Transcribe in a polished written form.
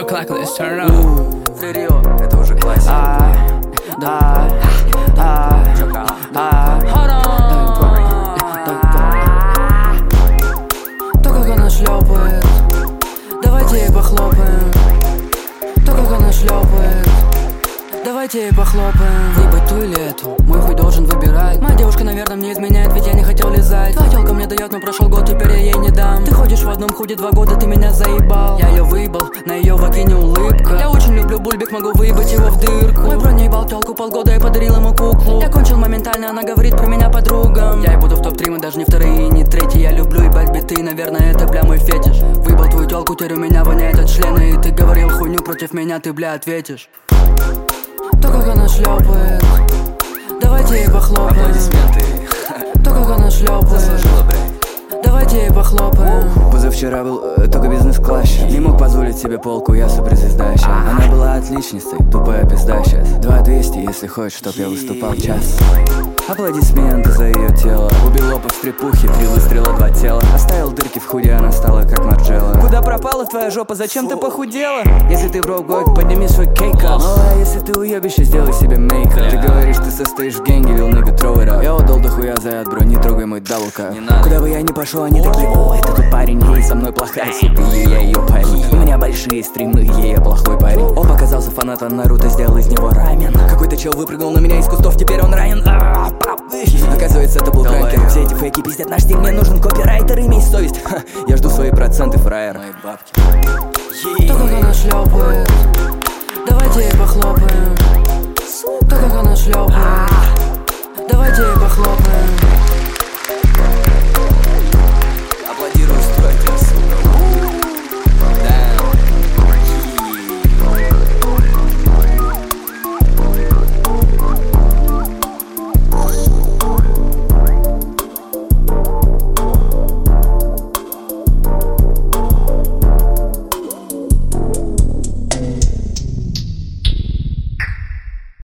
o'clock like this, turn it up. Фририо, это уже классика. Hold on. То, как она шлепает, давайте ей похлопаем. То, как она шлепает, давайте ей похлопаем. Выебать ту или эту, мой хуй должен выбирать. Моя девушка, наверное, мне изменяет, ведь я не хотел лизать. Твоя тёлка мне дает, но прошел год, теперь я ей не дам. Ты ходишь в одном худе 2 года, ты меня заебал. Я ее выебал, на ее вагине улыбка. Я очень люблю бульбик, могу выебать его в дырку. Мой бро не ебал тёлку полгода, я подарил ему куклу. Я кончил моментально, она говорит про меня подругам. Я и буду в топ-3, мы даже не вторые и не третьи. Я люблю ебать биты, наверное, это бля мой фетиш. Выебал твою тёлку, теперь у меня воняет от члена. И ты говорил хуйню против меня, ты бля ответишь. То, как она шлепает, давайте ей похлопаем. Аплодисменты. То, как она шлепает, Заслужила, блядь. давайте ей похлопаем. Позавчера был только бизнес-класс. Не мог позволить себе полку, я суперзвезда щас. Она была отличницей, тупая пизда щас. 2200, если хочешь, чтоб я выступал час. Аплодисменты за ее тело. Убил лопа в стрипухе, 3 выстрела, 2 тела. Оставил дырки в худе, она стала как Марджелла. Куда пропала твоя жопа, зачем ты похудела? Если ты броугойк, подними свой кейк-ап. Ну а если ты уебище, сделай себе мейк-ап. Ты говоришь, ты состоишь в генге, вил нигга, throw it up. Я отдал дохуя за яд, бро, не трогай мой даблкап. Куда бы я ни пошел, они такие: о, это тот парень, ей со мной плохая, сука, и я ее парень. У меня большие стримы, ей я плохой парень. Он показался фанатом Наруто, сделал из него рамен. Какой-то чел выпрыгнул на меня из кустов, теперь он ранен. Оказывается, это был пранкер. Все эти фейки пиздят наш стиль, мне нужен копирайтер, имей совесть. Я жду свои проценты, фраер. Мои бабки. То, как она шлепает, давайте ей похлопаем. То, как она шлепает, давайте ей похлопаем.